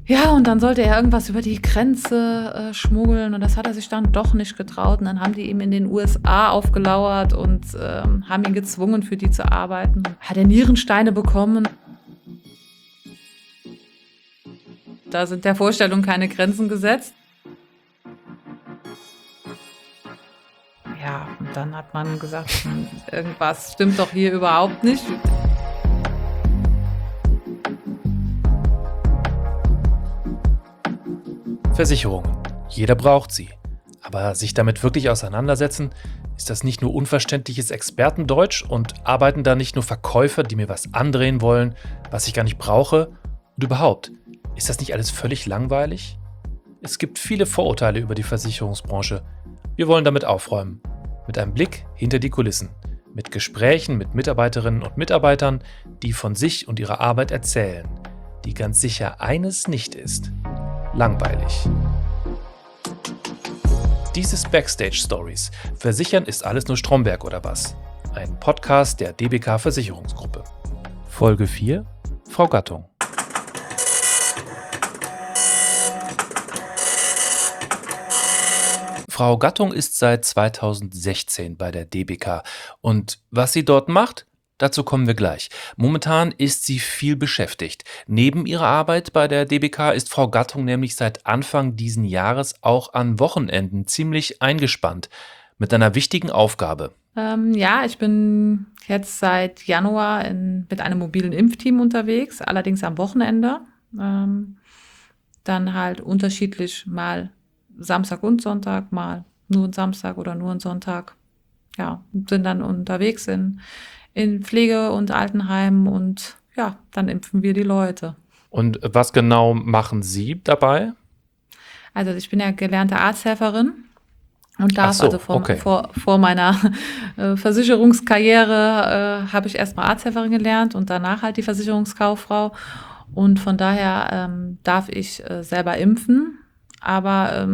Ja, und dann sollte er irgendwas über die Grenze schmuggeln und das hat er sich dann doch nicht getraut. Und dann haben die ihm in den USA aufgelauert und haben ihn gezwungen, für die zu arbeiten. Hat er Nierensteine bekommen. Da sind der Vorstellung keine Grenzen gesetzt. Ja, und dann hat man gesagt, irgendwas stimmt doch hier überhaupt nicht. Versicherungen. Jeder braucht sie. Aber sich damit wirklich auseinandersetzen, ist das nicht nur unverständliches Expertendeutsch und arbeiten da nicht nur Verkäufer, die mir was andrehen wollen, was ich gar nicht brauche? Und überhaupt, ist das nicht alles völlig langweilig? Es gibt viele Vorurteile über die Versicherungsbranche. Wir wollen damit aufräumen. Mit einem Blick hinter die Kulissen. Mit Gesprächen mit Mitarbeiterinnen und Mitarbeitern, die von sich und ihrer Arbeit erzählen. Die ganz sicher eines nicht ist: langweilig. Dies ist Backstage Stories. Versichern ist alles nur Stromberg oder was? Ein Podcast der DBK Versicherungsgruppe. Folge 4: Frau Gattung. Frau Gattung ist seit 2016 bei der DBK. Und was sie dort macht? Dazu kommen wir gleich. Momentan ist sie viel beschäftigt. Neben ihrer Arbeit bei der DBK ist Frau Gattung nämlich seit Anfang diesen Jahres auch an Wochenenden ziemlich eingespannt mit einer wichtigen Aufgabe. Ja, ich bin jetzt seit Januar mit einem mobilen Impfteam unterwegs, allerdings am Wochenende. Dann halt unterschiedlich, mal Samstag und Sonntag, mal nur ein Samstag oder nur ein Sonntag. Ja, sind dann unterwegs in Pflege- und Altenheimen und ja, dann impfen wir die Leute. Und was genau machen Sie dabei? Also ich bin ja gelernte Arzthelferin und darf okay. vor meiner Versicherungskarriere habe ich erstmal Arzthelferin gelernt und danach halt die Versicherungskauffrau. Und von daher darf ich selber impfen. Aber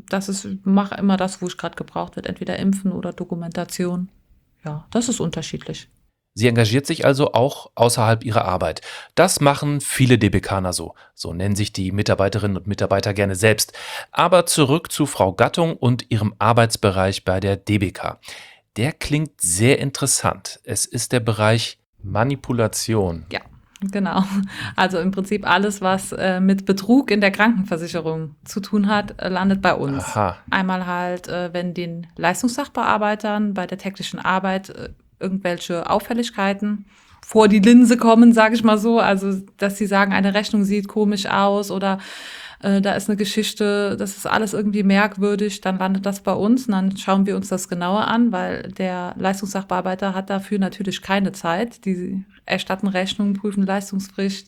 mache immer das, wo ich gerade gebraucht wird, entweder impfen oder Dokumentation. Ja, das ist unterschiedlich. Sie engagiert sich also auch außerhalb ihrer Arbeit. Das machen viele DBKner so. So nennen sich die Mitarbeiterinnen und Mitarbeiter gerne selbst. Aber zurück zu Frau Gattung und ihrem Arbeitsbereich bei der DBK. Der klingt sehr interessant. Es ist der Bereich Manipulation. Ja, genau. Also im Prinzip alles, was mit Betrug in der Krankenversicherung zu tun hat, landet bei uns. Aha. Einmal halt, wenn den Leistungssachbearbeitern bei der täglichen Arbeit irgendwelche Auffälligkeiten vor die Linse kommen, sage ich mal so. Also, dass sie sagen, eine Rechnung sieht komisch aus oder da ist eine Geschichte, das ist alles irgendwie merkwürdig, dann landet das bei uns und dann schauen wir uns das genauer an, weil der Leistungssachbearbeiter hat dafür natürlich keine Zeit. Die erstatten Rechnungen, prüfen Leistungsbericht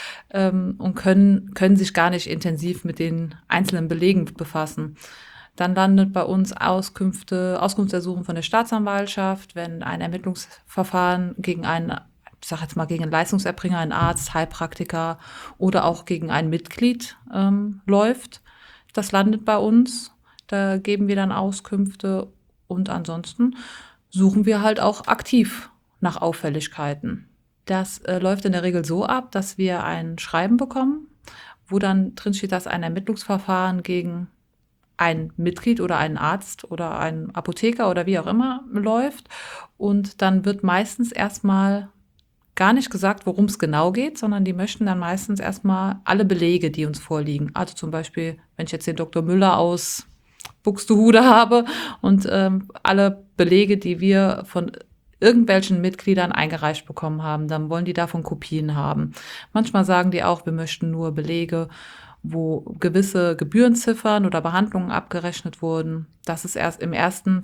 und können sich gar nicht intensiv mit den einzelnen Belegen befassen. Dann landet bei uns Auskunftsersuchen von der Staatsanwaltschaft, wenn ein Ermittlungsverfahren gegen einen Leistungserbringer, einen Arzt, Heilpraktiker oder auch gegen ein Mitglied läuft. Das landet bei uns. Da geben wir dann Auskünfte und ansonsten suchen wir halt auch aktiv nach Auffälligkeiten. Das läuft in der Regel so ab, dass wir ein Schreiben bekommen, wo dann drin steht, dass ein Ermittlungsverfahren gegen ein Mitglied oder einen Arzt oder einen Apotheker oder wie auch immer läuft. Und dann wird meistens erstmal gar nicht gesagt, worum es genau geht, sondern die möchten dann meistens erstmal alle Belege, die uns vorliegen. Also zum Beispiel, wenn ich jetzt den Dr. Müller aus Buxtehude habe und alle Belege, die wir von irgendwelchen Mitgliedern eingereicht bekommen haben, dann wollen die davon Kopien haben. Manchmal sagen die auch, wir möchten nur Belege, wo gewisse Gebührenziffern oder Behandlungen abgerechnet wurden. Das ist erst im ersten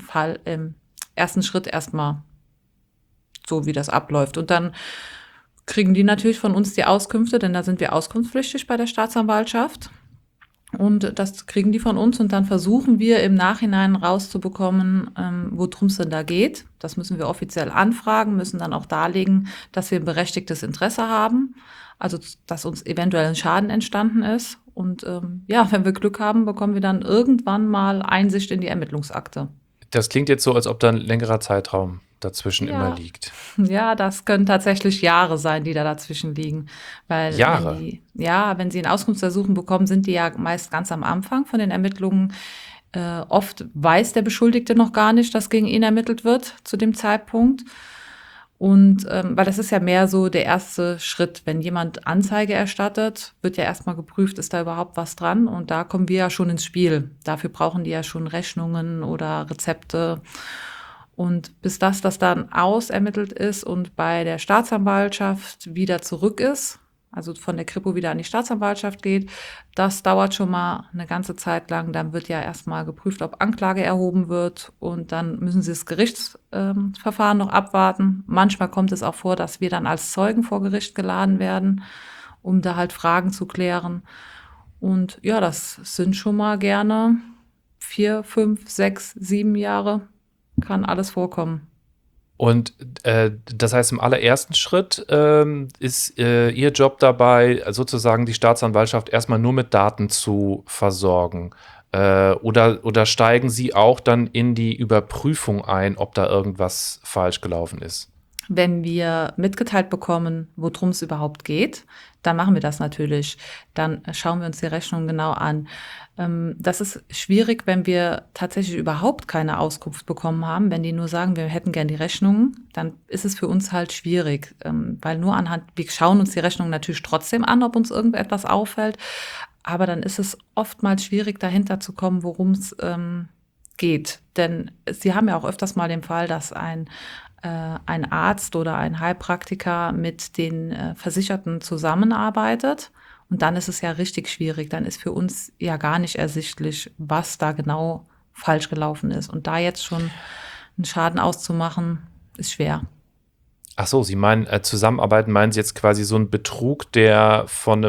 Schritt erstmal so, wie das abläuft. Und dann kriegen die natürlich von uns die Auskünfte, denn da sind wir auskunftspflichtig bei der Staatsanwaltschaft. Und das kriegen die von uns und dann versuchen wir im Nachhinein rauszubekommen, worum es denn da geht. Das müssen wir offiziell anfragen, müssen dann auch darlegen, dass wir ein berechtigtes Interesse haben, also dass uns eventuell ein Schaden entstanden ist. Und wenn wir Glück haben, bekommen wir dann irgendwann mal Einsicht in die Ermittlungsakte. Das klingt jetzt so, als ob da ein längerer Zeitraum dazwischen immer liegt. Ja, das können tatsächlich Jahre sein, die da dazwischen liegen. Weil Jahre? wenn sie ein Auskunftsersuchen bekommen, sind die ja meist ganz am Anfang von den Ermittlungen. Oft weiß der Beschuldigte noch gar nicht, dass gegen ihn ermittelt wird zu dem Zeitpunkt. Und weil das ist ja mehr so der erste Schritt. Wenn jemand Anzeige erstattet, wird ja erstmal geprüft, ist da überhaupt was dran? Und da kommen wir ja schon ins Spiel. Dafür brauchen die ja schon Rechnungen oder Rezepte. Und bis das dann ausermittelt ist und bei der Staatsanwaltschaft wieder zurück ist, also von der Kripo wieder an die Staatsanwaltschaft geht, das dauert schon mal eine ganze Zeit lang. Dann wird ja erstmal geprüft, ob Anklage erhoben wird und dann müssen sie das Gerichtsverfahren noch abwarten. Manchmal kommt es auch vor, dass wir dann als Zeugen vor Gericht geladen werden, um da halt Fragen zu klären. Und ja, das sind schon mal gerne 4, 5, 6, 7 Jahre. Kann alles vorkommen. Und das heißt, im allerersten Schritt ist Ihr Job dabei, sozusagen die Staatsanwaltschaft erstmal nur mit Daten zu versorgen. Oder steigen Sie auch dann in die Überprüfung ein, ob da irgendwas falsch gelaufen ist? Wenn wir mitgeteilt bekommen, worum es überhaupt geht, dann machen wir das natürlich. Dann schauen wir uns die Rechnung genau an. Das ist schwierig, wenn wir tatsächlich überhaupt keine Auskunft bekommen haben. Wenn die nur sagen, wir hätten gern die Rechnungen, dann ist es für uns halt schwierig. Weil wir schauen uns die Rechnung natürlich trotzdem an, ob uns irgendetwas auffällt. Aber dann ist es oftmals schwierig, dahinter zu kommen, worum es geht. Denn Sie haben ja auch öfters mal den Fall, dass ein Arzt oder ein Heilpraktiker mit den Versicherten zusammenarbeitet. Und dann ist es ja richtig schwierig. Dann ist für uns ja gar nicht ersichtlich, was da genau falsch gelaufen ist. Und da jetzt schon einen Schaden auszumachen, ist schwer. Ach so, Sie meinen zusammenarbeiten, meinen Sie jetzt quasi so einen Betrug, der von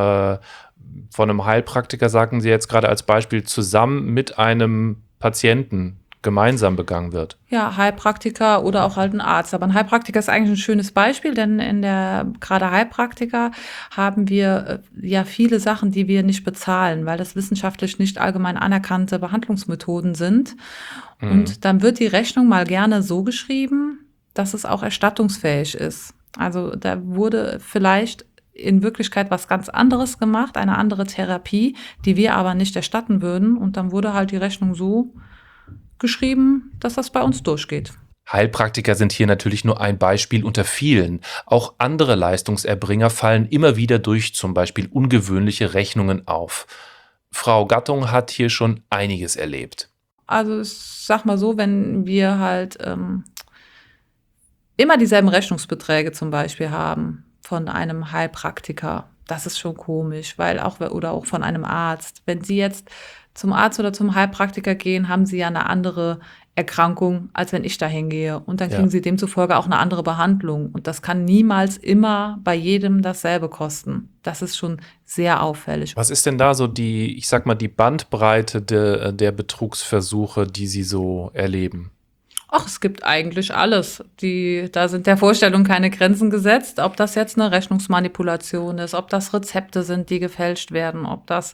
einem Heilpraktiker, sagen Sie jetzt gerade als Beispiel, zusammen mit einem Patienten gemeinsam begangen wird? Ja, Heilpraktiker oder auch halt ein Arzt. Aber ein Heilpraktiker ist eigentlich ein schönes Beispiel, denn gerade Heilpraktiker haben wir ja viele Sachen, die wir nicht bezahlen, weil das wissenschaftlich nicht allgemein anerkannte Behandlungsmethoden sind. Und dann wird die Rechnung mal gerne so geschrieben, dass es auch erstattungsfähig ist. Also da wurde vielleicht in Wirklichkeit was ganz anderes gemacht, eine andere Therapie, die wir aber nicht erstatten würden. Und dann wurde halt die Rechnung so geschrieben, dass das bei uns durchgeht. Heilpraktiker sind hier natürlich nur ein Beispiel unter vielen. Auch andere Leistungserbringer fallen immer wieder durch zum Beispiel ungewöhnliche Rechnungen auf. Frau Gattung hat hier schon einiges erlebt. Also ich sag mal so, wenn wir halt immer dieselben Rechnungsbeträge zum Beispiel haben von einem Heilpraktiker, das ist schon komisch, oder auch von einem Arzt. Wenn Sie jetzt zum Arzt oder zum Heilpraktiker gehen, haben Sie ja eine andere Erkrankung, als wenn ich da hingehe. Und dann kriegen Sie demzufolge auch eine andere Behandlung. Und das kann niemals immer bei jedem dasselbe kosten. Das ist schon sehr auffällig. Was ist denn da so die Bandbreite der Betrugsversuche, die Sie so erleben? Ach, es gibt eigentlich alles. Da sind der Vorstellung keine Grenzen gesetzt. Ob das jetzt eine Rechnungsmanipulation ist, ob das Rezepte sind, die gefälscht werden, ob das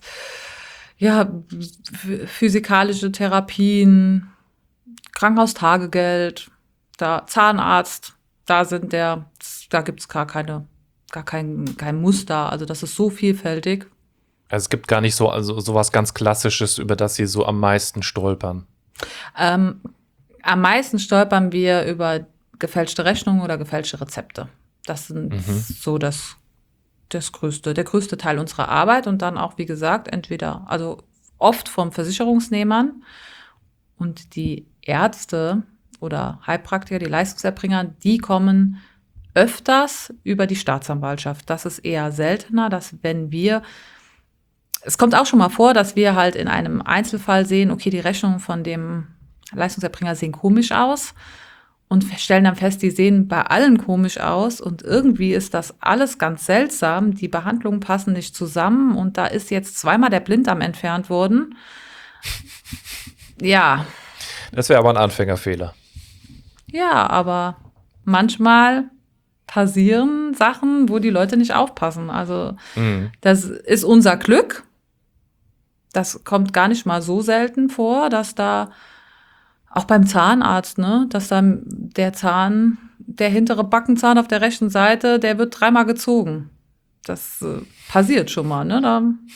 physikalische Therapien, Krankenhaustagegeld, Zahnarzt, da gibt's gar kein Muster. Also das ist so vielfältig. Also es gibt gar nicht sowas ganz Klassisches, über das Sie so am meisten stolpern. Am meisten stolpern wir über gefälschte Rechnungen oder gefälschte Rezepte. Das sind so der größte Teil unserer Arbeit und dann auch, wie gesagt, also oft vom Versicherungsnehmern und die Ärzte oder Heilpraktiker, die Leistungserbringer, die kommen öfters über die Staatsanwaltschaft. Das ist eher seltener, es kommt auch schon mal vor, dass wir halt in einem Einzelfall sehen, okay, die Rechnungen von dem Leistungserbringer sehen komisch aus und stellen dann fest, die sehen bei allen komisch aus und irgendwie ist das alles ganz seltsam. Die Behandlungen passen nicht zusammen und da ist jetzt zweimal der Blinddarm entfernt worden. Ja. Das wäre aber ein Anfängerfehler. Ja, aber manchmal passieren Sachen, wo die Leute nicht aufpassen. Also das ist unser Glück. Das kommt gar nicht mal so selten vor, dass da Auch beim Zahnarzt, ne, dass dann der hintere Backenzahn auf der rechten Seite, der wird 3-mal gezogen. Das passiert schon mal, ne?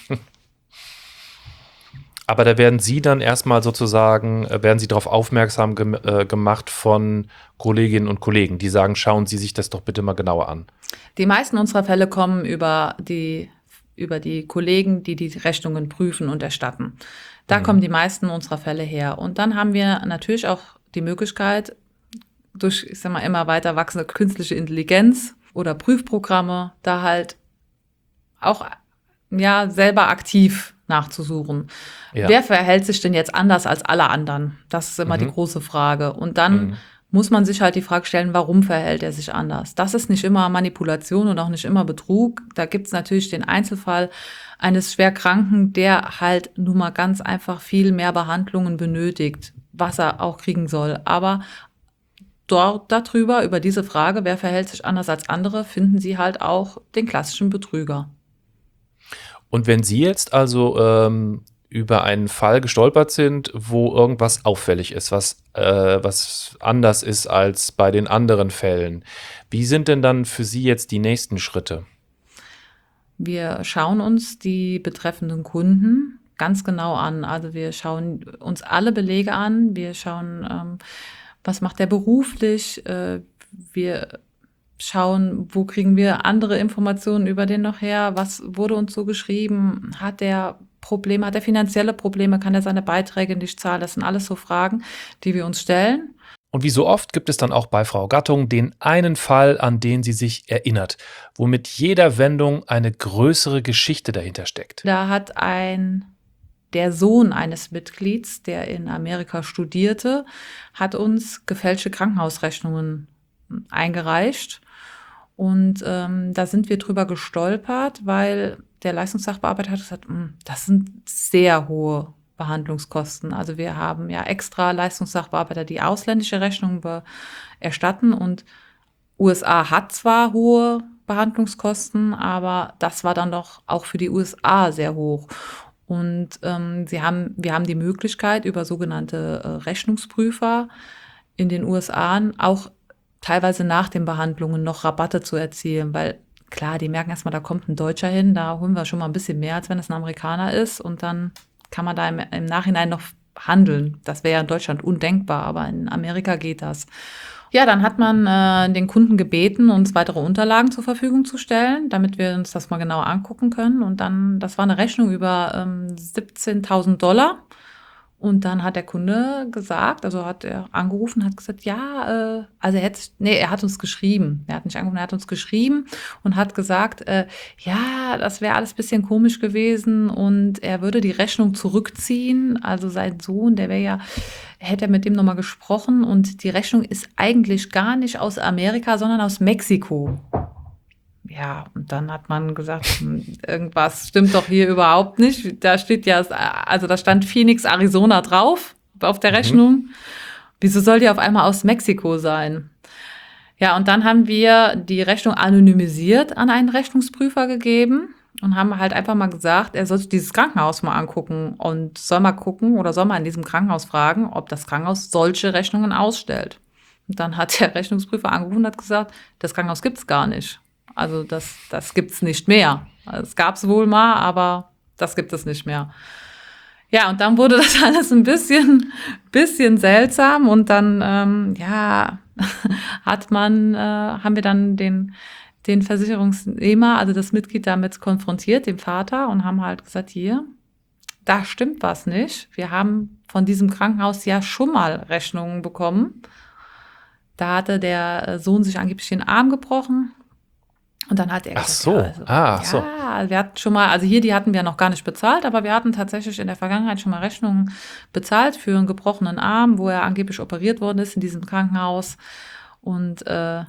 Aber da werden Sie dann erstmal sozusagen, werden Sie darauf aufmerksam gemacht von Kolleginnen und Kollegen, die sagen, schauen Sie sich das doch bitte mal genauer an. Die meisten unserer Fälle kommen über die Kollegen, die Rechnungen prüfen und erstatten. Da kommen die meisten unserer Fälle her. Und dann haben wir natürlich auch die Möglichkeit, durch, ich sag mal, immer weiter wachsende künstliche Intelligenz oder Prüfprogramme, da halt auch selber aktiv nachzusuchen. Ja. Wer verhält sich denn jetzt anders als alle anderen? Das ist immer die große Frage. Und dann muss man sich halt die Frage stellen, warum verhält er sich anders? Das ist nicht immer Manipulation und auch nicht immer Betrug. Da gibt es natürlich den Einzelfall eines Schwerkranken, der halt nun mal ganz einfach viel mehr Behandlungen benötigt, was er auch kriegen soll. Aber über diese Frage, wer verhält sich anders als andere, finden Sie halt auch den klassischen Betrüger. Und wenn Sie jetzt also über einen Fall gestolpert sind, wo irgendwas auffällig ist, was anders ist als bei den anderen Fällen, wie sind denn dann für Sie jetzt die nächsten Schritte? Wir schauen uns die betreffenden Kunden ganz genau an. Also wir schauen uns alle Belege an. Wir schauen, was macht der beruflich. Wir schauen, wo kriegen wir andere Informationen über den noch her. Was wurde uns so geschrieben? Hat der Probleme, hat er finanzielle Probleme? Kann er seine Beiträge nicht zahlen? Das sind alles so Fragen, die wir uns stellen. Und wie so oft gibt es dann auch bei Frau Gattung den einen Fall, an den sie sich erinnert, wo mit jeder Wendung eine größere Geschichte dahinter steckt. Da hat der Sohn eines Mitglieds, der in Amerika studierte, hat uns gefälschte Krankenhausrechnungen eingereicht. Und da sind wir drüber gestolpert, weil der Leistungssachbearbeiter hat gesagt, das sind sehr hohe Behandlungskosten. Also wir haben ja extra Leistungssachbearbeiter, die ausländische Rechnungen erstatten. Und USA hat zwar hohe Behandlungskosten, aber das war dann doch auch für die USA sehr hoch. Und wir haben die Möglichkeit, über sogenannte Rechnungsprüfer in den USA auch teilweise nach den Behandlungen noch Rabatte zu erzielen, weil klar, die merken erstmal, da kommt ein Deutscher hin, da holen wir schon mal ein bisschen mehr, als wenn es ein Amerikaner ist, und dann kann man da im Nachhinein noch handeln. Das wäre ja in Deutschland undenkbar, aber in Amerika geht das. Ja, dann hat man den Kunden gebeten, uns weitere Unterlagen zur Verfügung zu stellen, damit wir uns das mal genauer angucken können. Und dann, das war eine Rechnung über $17.000. Und dann hat der Kunde gesagt, also hat er angerufen, hat gesagt, ja, also er hat uns geschrieben. Er hat nicht angerufen, er hat uns geschrieben und hat gesagt, ja, das wäre alles ein bisschen komisch gewesen und er würde die Rechnung zurückziehen. Also sein Sohn, hätte er mit dem nochmal gesprochen und die Rechnung ist eigentlich gar nicht aus Amerika, sondern aus Mexiko. Ja, und dann hat man gesagt, irgendwas stimmt doch hier überhaupt nicht. Da steht da stand Phoenix, Arizona drauf auf der Rechnung. Wieso soll die auf einmal aus Mexiko sein? Ja, und dann haben wir die Rechnung anonymisiert an einen Rechnungsprüfer gegeben und haben halt einfach mal gesagt, er soll sich dieses Krankenhaus mal angucken und soll mal in diesem Krankenhaus fragen, ob das Krankenhaus solche Rechnungen ausstellt. Und dann hat der Rechnungsprüfer angerufen und hat gesagt, das Krankenhaus gibt's gar nicht. Also das gibt's nicht mehr. Es gab's wohl mal, aber das gibt es nicht mehr. Ja, und dann wurde das alles ein bisschen seltsam und dann haben wir dann den Versicherungsnehmer, also das Mitglied, damit konfrontiert, dem Vater, und haben halt gesagt, hier, da stimmt was nicht. Wir haben von diesem Krankenhaus ja schon mal Rechnungen bekommen. Da hatte der Sohn sich angeblich den Arm gebrochen. Und dann hat er gesagt, wir hatten schon mal, also hier, die hatten wir noch gar nicht bezahlt, aber wir hatten tatsächlich in der Vergangenheit schon mal Rechnungen bezahlt für einen gebrochenen Arm, wo er angeblich operiert worden ist in diesem Krankenhaus. Und da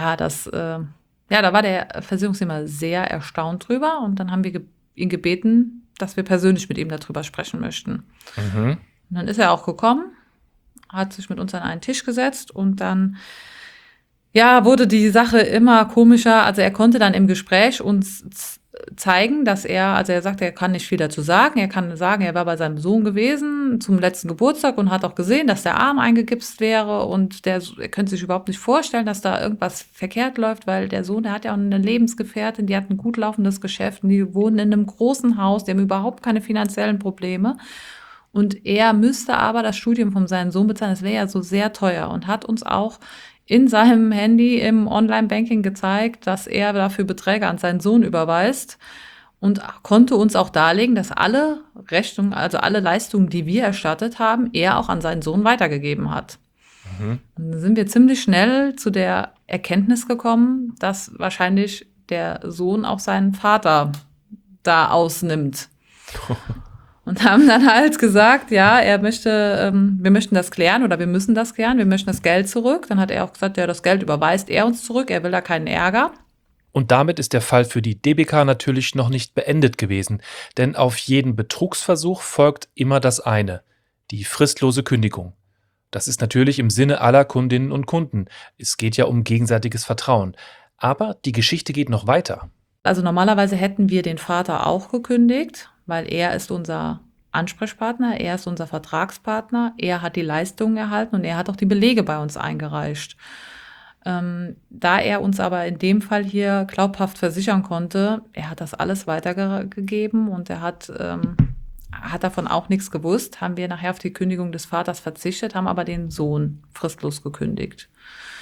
war der Versicherungsnehmer sehr erstaunt drüber. Und dann haben wir ihn gebeten, dass wir persönlich mit ihm darüber sprechen möchten. Und dann ist er auch gekommen, hat sich mit uns an einen Tisch gesetzt und dann wurde die Sache immer komischer. Also er konnte dann im Gespräch uns zeigen, dass er sagt, er kann nicht viel dazu sagen. Er kann sagen, er war bei seinem Sohn gewesen zum letzten Geburtstag und hat auch gesehen, dass der Arm eingegipst wäre und er könnte sich überhaupt nicht vorstellen, dass da irgendwas verkehrt läuft, weil der Sohn, der hat ja auch eine Lebensgefährtin, die hat ein gut laufendes Geschäft und die wohnen in einem großen Haus, die haben überhaupt keine finanziellen Probleme. Und er müsste aber das Studium von seinem Sohn bezahlen, das wäre ja so sehr teuer und hat uns auch in seinem Handy im Online-Banking gezeigt, dass er dafür Beträge an seinen Sohn überweist und konnte uns auch darlegen, dass alle Rechnungen, also alle Leistungen, die wir erstattet haben, er auch an seinen Sohn weitergegeben hat. Und dann sind wir ziemlich schnell zu der Erkenntnis gekommen, dass wahrscheinlich der Sohn auch seinen Vater da ausnimmt. Und haben dann halt gesagt, ja, wir möchten das klären oder wir müssen das klären, wir möchten das Geld zurück. Dann hat er auch gesagt, ja, das Geld überweist er uns zurück, er will da keinen Ärger. Und damit ist der Fall für die DBK natürlich noch nicht beendet gewesen, denn auf jeden Betrugsversuch folgt immer das eine, die fristlose Kündigung. Das ist natürlich im Sinne aller Kundinnen und Kunden. Es geht ja um gegenseitiges Vertrauen. Aber die Geschichte geht noch weiter. Also normalerweise hätten wir den Vater auch gekündigt, weil er ist unser Ansprechpartner, er ist unser Vertragspartner, er hat die Leistungen erhalten und er hat auch die Belege bei uns eingereicht. Da er uns aber in dem Fall hier glaubhaft versichern konnte, er hat das alles weitergegeben und er hat davon auch nichts gewusst, haben wir nachher auf die Kündigung des Vaters verzichtet, haben aber den Sohn fristlos gekündigt.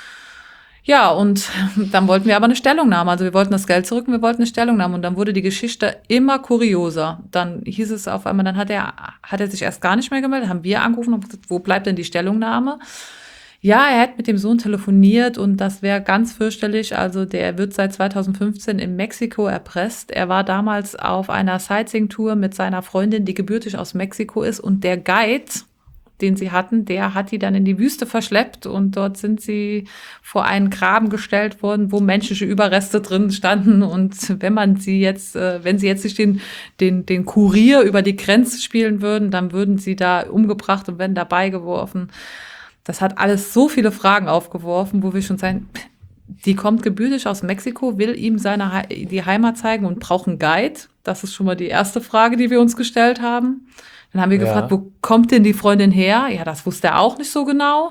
Ja, und dann wollten wir aber eine Stellungnahme. Also wir wollten das Geld zurück und wir wollten eine Stellungnahme. Und dann wurde die Geschichte immer kurioser. Dann hieß es auf einmal, dann hat er sich erst gar nicht mehr gemeldet, haben wir angerufen und gesagt, wo bleibt denn die Stellungnahme? Ja, er hat mit dem Sohn telefoniert und das wäre ganz fürchterlich. Also der wird seit 2015 in Mexiko erpresst. Er war damals auf einer Sightseeing-Tour mit seiner Freundin, die gebürtig aus Mexiko ist. Und der Guide, den sie hatten, der hat die dann in die Wüste verschleppt und dort sind sie vor einen Graben gestellt worden, wo menschliche Überreste drin standen und wenn sie jetzt nicht den Kurier über die Grenze spielen würden, dann würden sie da umgebracht und werden dabei geworfen. Das hat alles so viele Fragen aufgeworfen, wo wir schon sagen, die kommt gebürtig aus Mexiko, will ihm die Heimat zeigen und braucht einen Guide. Das ist schon mal die erste Frage, die wir uns gestellt haben. Dann haben wir gefragt, wo kommt denn die Freundin her? Ja, das wusste er auch nicht so genau.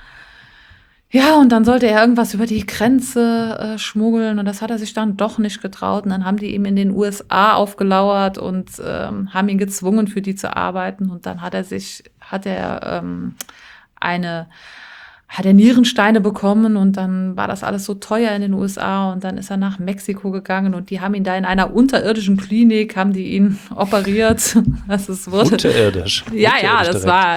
Ja, und dann sollte er irgendwas über die Grenze schmuggeln und das hat er sich dann doch nicht getraut. Und dann haben die ihm in den USA aufgelauert und haben ihn gezwungen, für die zu arbeiten. Und dann hat er Nierensteine bekommen und dann war das alles so teuer in den USA und dann ist er nach Mexiko gegangen und die haben ihn da in einer unterirdischen Klinik, haben die ihn operiert. Unterirdisch? Ja, das war,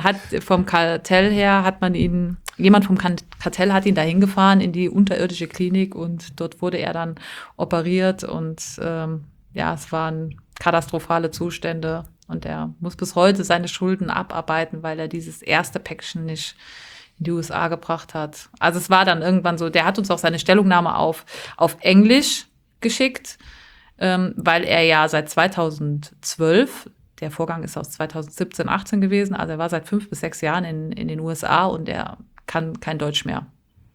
jemand vom Kartell hat ihn da hingefahren in die unterirdische Klinik und dort wurde er dann operiert und es waren katastrophale Zustände und er muss bis heute seine Schulden abarbeiten, weil er dieses erste Päckchen nicht in die USA gebracht hat. Also es war dann irgendwann so, der hat uns auch seine Stellungnahme auf Englisch geschickt, weil er ja seit 2012, der Vorgang ist aus 2017, 18 gewesen, also er war seit 5 bis 6 Jahren in den USA und er kann kein Deutsch mehr.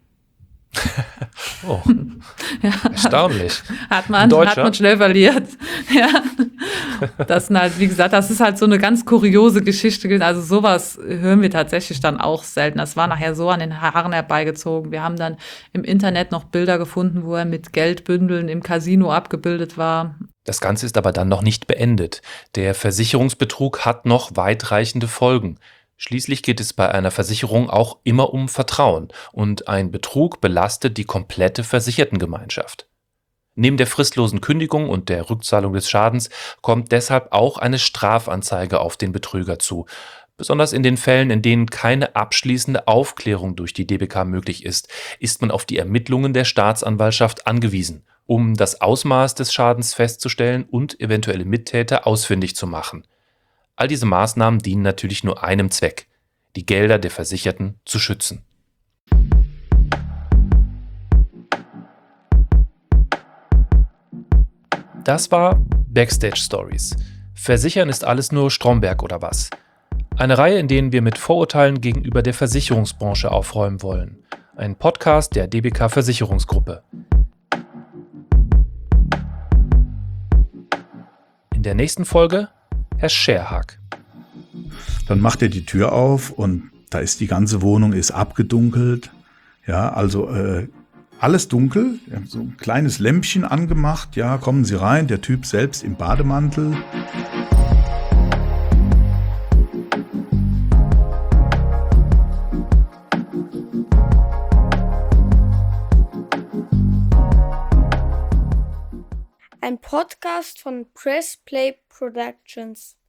Oh, ja. Erstaunlich. Hat man schnell verliert. Ja. Das sind halt, wie gesagt, das ist halt so eine ganz kuriose Geschichte. Also sowas hören wir tatsächlich dann auch selten. Das war nachher so an den Haaren herbeigezogen. Wir haben dann im Internet noch Bilder gefunden, wo er mit Geldbündeln im Casino abgebildet war. Das Ganze ist aber dann noch nicht beendet. Der Versicherungsbetrug hat noch weitreichende Folgen. Schließlich geht es bei einer Versicherung auch immer um Vertrauen und ein Betrug belastet die komplette Versichertengemeinschaft. Neben der fristlosen Kündigung und der Rückzahlung des Schadens kommt deshalb auch eine Strafanzeige auf den Betrüger zu. Besonders in den Fällen, in denen keine abschließende Aufklärung durch die DBK möglich ist man auf die Ermittlungen der Staatsanwaltschaft angewiesen, um das Ausmaß des Schadens festzustellen und eventuelle Mittäter ausfindig zu machen. All diese Maßnahmen dienen natürlich nur einem Zweck: die Gelder der Versicherten zu schützen. Das war Backstage Stories. Versichern ist alles nur Stromberg oder was? Eine Reihe, in denen wir mit Vorurteilen gegenüber der Versicherungsbranche aufräumen wollen. Ein Podcast der DBK Versicherungsgruppe. In der nächsten Folge Herr Scherhag. Dann macht er die Tür auf und da ist die ganze Wohnung ist abgedunkelt. Ja, also alles dunkel. Wir haben so ein kleines Lämpchen angemacht. Ja, kommen Sie rein. Der Typ selbst im Bademantel. Ein Podcast von Press Play Productions.